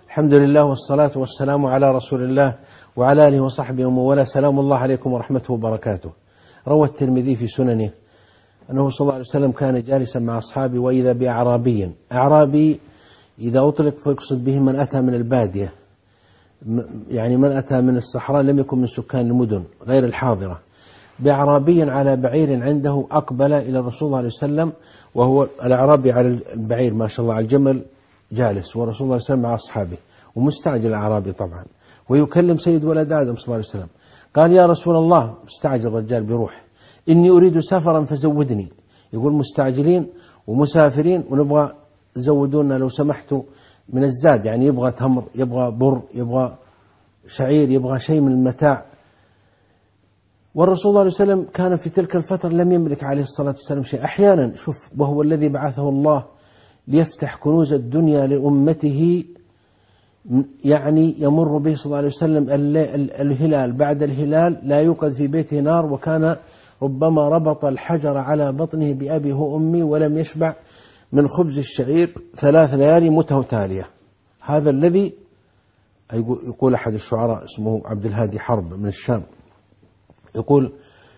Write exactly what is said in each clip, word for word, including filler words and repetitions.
الحمد لله والصلاة والسلام على رسول الله وعلى آله وصحبه ومن والاه. سلام الله عليكم ورحمته وبركاته. روى الترمذي في سننه أنه صلى الله عليه وسلم كان جالسا مع أصحابه وإذا بأعرابي. أعرابي إذا أطلق فيقصد به من أتى من البادية، يعني من أتى من الصحراء لم يكن من سكان المدن غير الحاضرة. بأعرابي على بعير عنده أقبل إلى الرسول صلى الله عليه وسلم، وهو الأعرابي على البعير ما شاء الله على الجمل جالس، ورسول الله صلى الله عليه وسلم مع أصحابه ومستعجل الأعرابي طبعا، ويكلم سيد ولد آدم صلى الله عليه وسلم. قال: يا رسول الله، مستعجل الرجال بروح، إني أريد سفرا فزودني. يقول مستعجلين ومسافرين ونبغى زودونا لو سمحتوا من الزاد، يعني يبغى تمر، يبغى بر، يبغى شعير، يبغى شيء من المتاع. والرسول صلى الله عليه وسلم كان في تلك الفترة لم يملك عليه الصلاة والسلام شيء. أحيانا شوف، وهو الذي بعثه الله ليفتح كنوز الدنيا لأمته، يعني يمر به صلى الله عليه وسلم الهلال بعد الهلال لا يوقد في بيته نار، وكان ربما ربط الحجر على بطنه بأبيه وأمي ولم يشبع من خبز الشعير ثلاث ليالي متتالية. هذا الذي يقول أحد الشعراء اسمه عبد الهادي حرب من الشام، يقول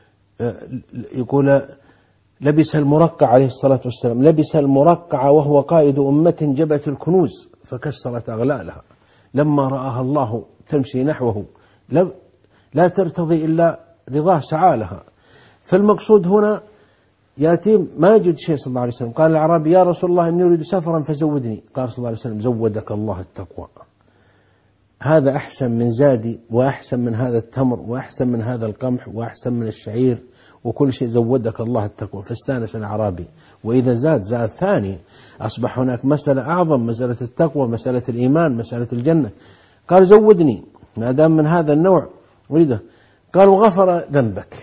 يقول لبس المرقع عليه الصلاة والسلام، لبس المرقع وهو قائد أمة جبت الكنوز فكسرت أغلالها، لما رآها الله تمشي نحوه لا ترتضي إلا رضاه سعالها. فالمقصود هنا يأتي ما يجد شيء صلى الله عليه وسلم. قال الأعرابي: يا رسول الله، إني أريد سفرا فزودني. قال صلى الله عليه وسلم: زودك الله التقوى. هذا أحسن من زادي، وأحسن من هذا التمر، وأحسن من هذا القمح، وأحسن من الشعير، وكل شيء. زودك الله التقوى. فاستانس الأعرابي، وإذا زاد زاد ثاني، أصبح هناك مسألة أعظم، مسألة التقوى، مسألة الإيمان، مسألة الجنة. قال: زودني ما دام من هذا النوع أريده. قال: وغفر ذنبك.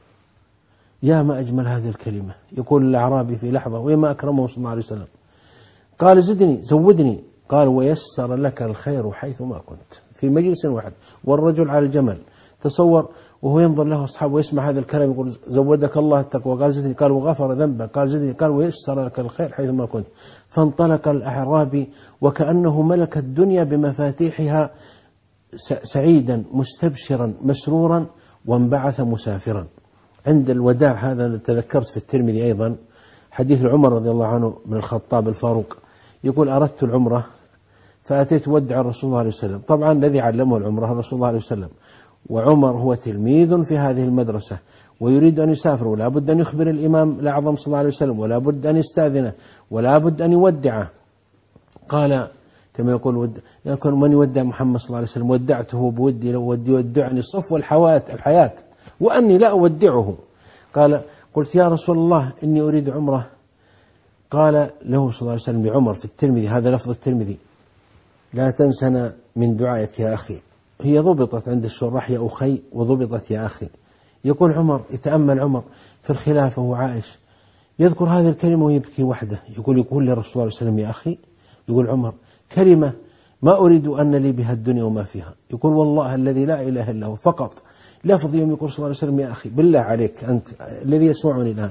يا ما أجمل هذه الكلمة، يقول الأعرابي في لحظة، وما أكرمه صلى الله عليه وسلم. قال: زدني زودني. قال: ويسر لك الخير حيث ما كنت، في مجلس واحد والرجل على الجمل. تصور وهو ينظر له أصحابه ويسمع هذا الكلام، يقول: زودك الله التقوى. قال: زدني. قال: وغفر ذنبك. قال: زدني. قال: ويسر لك الخير حيث ما كنت. فانطلق الأعرابي وكأنه ملك الدنيا بمفاتيحها، سعيدا مستبشرا مسرورا، وانبعث مسافرا. عند الوداع، هذا تذكرت في الترمذي أيضا حديث عمر رضي الله عنه من الخطاب الفاروق، يقول: أردت العمرة فأتيت ودع الرسول صلى الله عليه وسلم. طبعا الذي علمه العمرة الرسول صلى الله عليه وسلم، وعمر هو تلميذ في هذه المدرسة ويريد أن يسافر، ولا بد أن يخبر الإمام الأعظم صلى الله عليه وسلم، ولا بد أن يستأذنه، ولا بد أن يودعه. قال كما يقول ود... يكون من يودع محمد صلى الله عليه وسلم: ودعته بودي لو ودي يودعني صفو الحياة الحياة وأني لا أودعه. قال: قلت: يا رسول الله، إني أريد عمرة. قال له صلى الله عليه وسلم بعمر في الترمذي، هذا لفظ الترمذي: لا تنسنا من دعائك يا أخي. هي ضبطت عند الشراح يا أخي، وضبطت يا أخي. يقول عمر، يتأمل عمر في الخلافة وعائش، يذكر هذه الكلمة ويبكي وحده، يقول يقول لرسول الله صلى الله عليه وسلم: يا أخي. يقول عمر: كلمة ما أريد أن لي بها الدنيا وما فيها. يقول: والله الذي لا إله إلا هو، فقط لفظ يوم يقول صلى الله عليه وسلم: يا أخي. بالله عليك أنت الذي يسمعني الآن،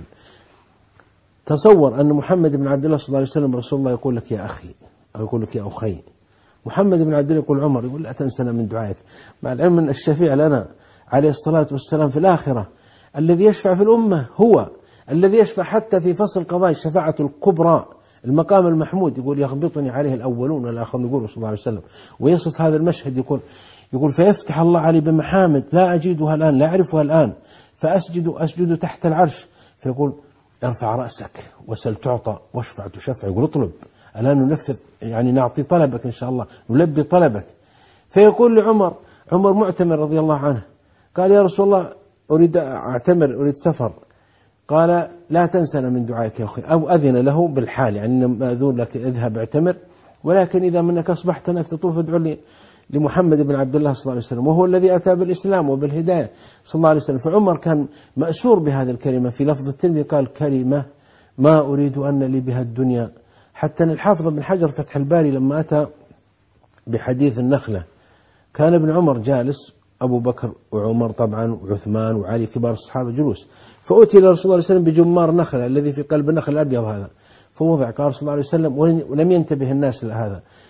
تصور أن محمد بن عبد الله صلى الله عليه وسلم رسول الله يقول لك يا أخي، أو يقول لك يا أخي. محمد بن عبد الله يقول عمر، يقول: لا تنسنا من دعائك. مع العلم أن الشفيع لنا عليه الصلاة والسلام في الآخرة الذي يشفع في الأمة، هو الذي يشفع حتى في فصل قضاء، الشفاعة الكبرى، المقام المحمود. يقول: يغبطني عليه الأولون والآخرون، يقول صلى الله عليه وسلم. ويصف هذا المشهد، يقول يقول فيفتح الله علي بمحامد لا أجدها الآن، لا أعرفها الآن، فأسجد أسجد تحت العرش، فيقول: ارفع رأسك وسل تعطى واشفع تشفع. يقول: اطلب الآن ننفذ، يعني نعطي طلبك إن شاء الله، نلبي طلبك. فيقول لعمر، عمر معتمر رضي الله عنه، قال: يا رسول الله، أريد أعتمر، أريد سفر. قال: لا تنسنا من دعائك يا أخي. أو أذن له بالحال، يعني مأذون لك، اذهب اعتمر، ولكن إذا منك أصبحت أنك تطوف ادعو لي لمحمد بن عبد الله صلى الله عليه وسلم، وهو الذي أتى بالإسلام وبالهداية صلى الله عليه وسلم. فعمر كان مأسور بهذه الكلمة. في لفظ الترمذي قال: كلمة ما أريد أن لي بها الدنيا. حتى أن الحافظ بن حجر فتح الباري لما أتى بحديث النخلة، كان ابن عمر جالس، أبو بكر وعمر طبعا وعثمان وعلي كبار الصحابة جلوس، فأتي إلى رسول الله صلى الله عليه وسلم بجمار نخلة الذي في قلب النخل الأبيض هذا، فوضع. قال صلى الله عليه وسلم، ولم ينتبه الناس لهذا،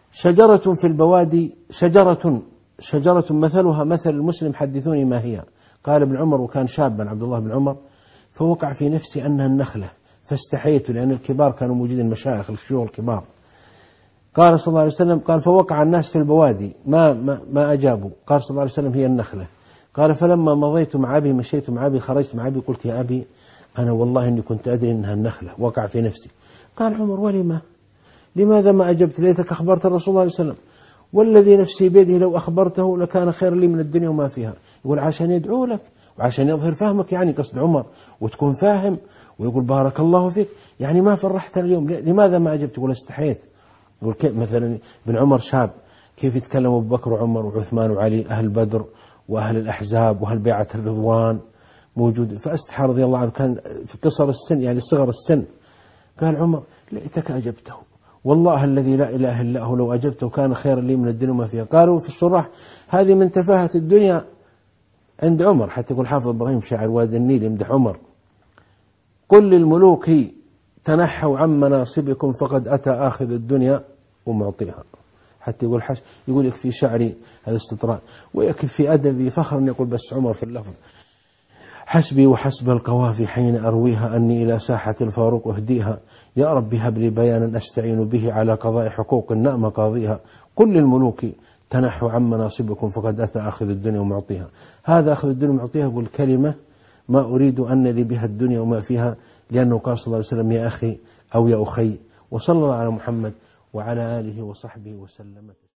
شجرة في البوادي شجرة شجرة مثلها مثل المسلم حدثوني ما هي. قال ابن عمر وكان شابا عبد الله بن عمر، فوقع في نفسي أنها النخلة فاستحيت لأن الكبار كانوا موجودين، المشايخ الشيوخ الكبار. قال صلى الله عليه وسلم قال فوقع الناس في البوادي ما, ما, ما أجابوا. قال صلى الله عليه وسلم هي النخلة. قال فلما مضيت مع أبي مشيت مع أبي خرجت مع أبي قلت يا أبي أنا والله إني كنت أدري أنها النخلة، وقع في نفسي. قال عمر ولما لماذا ما أجبت؟ ليتك أخبرت الرسول صلى الله عليه وسلم، والذي نفسي بيده لو أخبرته لكان خير لي من الدنيا وما فيها. يقول عشان يدعو لك وعشان يظهر فهمك، يعني قصد عمر وتكون فاهم، ويقول بارك الله فيك، يعني ما فرحتنا اليوم لماذا ما أجبت؟ يقول استحيت. يقول كيف مثلا ابن عمر شاب كيف يتكلم أبو بكر وعمر وعثمان وعلي أهل بدر وأهل الأحزاب وأهل بيعة الرضوان موجود، فاستحى رضي الله عنه كان في قصر السن يعني صغر السن. قال عمر ليتك أجبته، والله الذي لا إله إلا هو لو أجبته كان خيرا لي من الدنيا وما فيها. قالوا في الشراح هذه من تفاهة الدنيا عند عمر، حتى يقول حافظ إبراهيم شاعر وادي النيل يمدح عمر قل للملوك تنحوا عن مناصبكم فقد أتى آخذ الدنيا ومعطيها. حتى يقول حش يقول يكفي شعري هذا استطراد ويكفي أدبي فخرا، يقول بس عمر في اللفظ حسبي وحسب القوافي حين أرويها أني إلى ساحة الفاروق أهديها، يا رب هب لي بيانا أستعين به على قضاء حقوق النأم قاضيها. كل الملوك تنحوا عن مناصبكم فقد أتى أخذ الدنيا ومعطيها. هذا أخذ الدنيا ومعطيها يقول كلمة ما أريد أن لي بها الدنيا وما فيها، لأنه قال صلى الله عليه وسلم يا أخي أو يا أخي. وصلى الله على محمد وعلى آله وصحبه وسلم.